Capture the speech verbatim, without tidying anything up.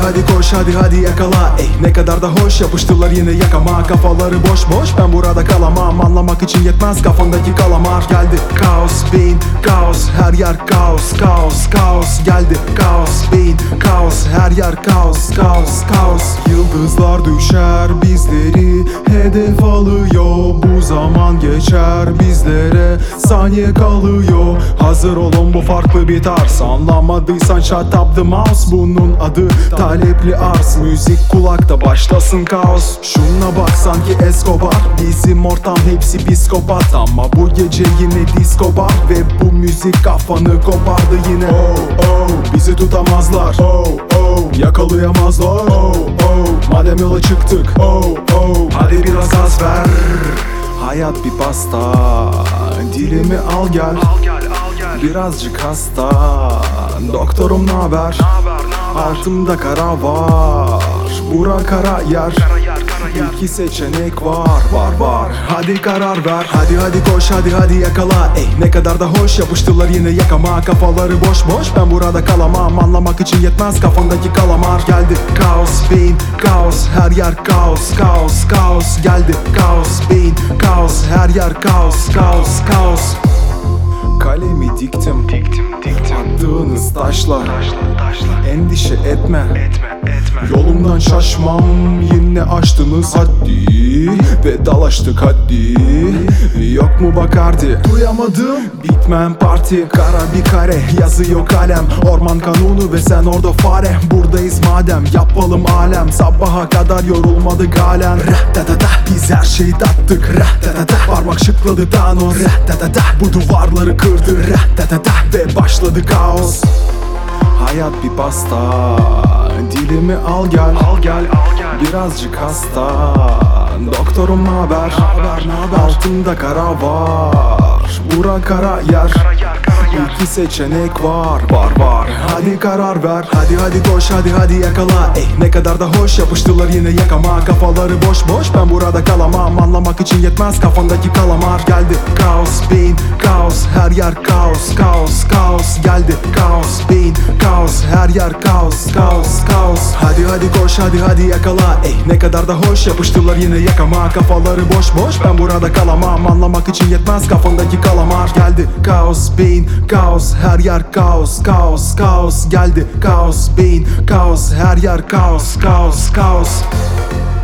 hadi koş hadi hadi yakala. Eh ne kadar da hoş yapıştılar yine yakama. Kafaları boş boş ben burada kalamam. Anlamak için yetmez kafandaki kalamar. Geldi kaos beyin kaos, her yer kaos kaos kaos. Geldi kaos beyin kaos, her yer kaos kaos kaos. Yıldızlar düşer bizleri hedef alıyor. Bu zaman geçer bizlere saniye kalıyor. Hazır olun bu farklı bir tarz. Anlamadıysan shut up the mouse. Bunun adı talepli arz. Müzik kulakta başlasın kaos. Şuna bak sanki Escobar. Bizim ortam hepsi psikopat. Ama bu gece yine disco bar. Ve bu müzik kafanı kopardı yine. Oh oh bizi tutamazlar. Oh oh yakalayamazlar. Oh oh madem yola çıktık. Oh oh hadi biraz gaz ver. Hayat bir pasta, dilimi al gel, Al gel, al gel. birazcık hasta. Doktorum naber? Altımda kara var, bura kara yer. Kara yer, kara yer. İki seçenek var, var var. Hadi karar ver, hadi hadi koş hadi hadi yakala. Eh ne kadar da hoş yapıştılar yine yakama. Kafaları boş boş ben burada kalamam. Anlamak için yetmez kafandaki kalamar. Geldi kaos beyin kaos, her yer kaos kaos kaos. Geldi kaos beyin kaos, her yer kaos kaos kaos. Kalemi diktim, Diktim, diktim. attığınız taşlar. Taşla, taşla. Endişe etme, Etme, etme. yolumdan şaşmam. Yine açtınız haddi ve dalaştık hadi. Yok mu Bacardi? Duyamadım. Bitmem parti, kara bir kare yazıyor kalem. Orman kanunu ve sen orada fare. Buradayız madem yapalım alem. Sabaha kadar yorulmadık halen. Rah-da-da-da biz her şeyi tattık. Rah-da-da-da parmak şıkladı Thanos. Rah-da-da-da bu duvarları kırdı. Rah-da-da-da ve başladı kaos. Hayat bir pasta, dilimi al gel, Al gel, al gel. birazcık hasta. Doktorum naber? Naber, naber? Altında kara var, bura kara yer. Kara yer, kara yer. İki seçenek var, var var. Hadi karar ver, hadi hadi koş hadi hadi yakala. Eh ne kadar da hoş yapıştılar yine yakama. Kafaları boş boş ben burada kalamam. Anlamak için yetmez kafandaki kalamar. Geldi kaos beyin kaos, her yer kaos kaos kaos. Geldi kaos beyin kaos, her yer kaos kaos kaos. Hadi hadi koş hadi hadi yakala. Eh ne kadar da hoş yapıştılar yine yakama. Kafaları boş boş ben burada kalamam. Anlamak için yetmez kafandaki kalamar. Geldi kaos beyin kaos, her yer kaos kaos kaos. Geldi kaos beyin kaos, her yer kaos kaos kaos.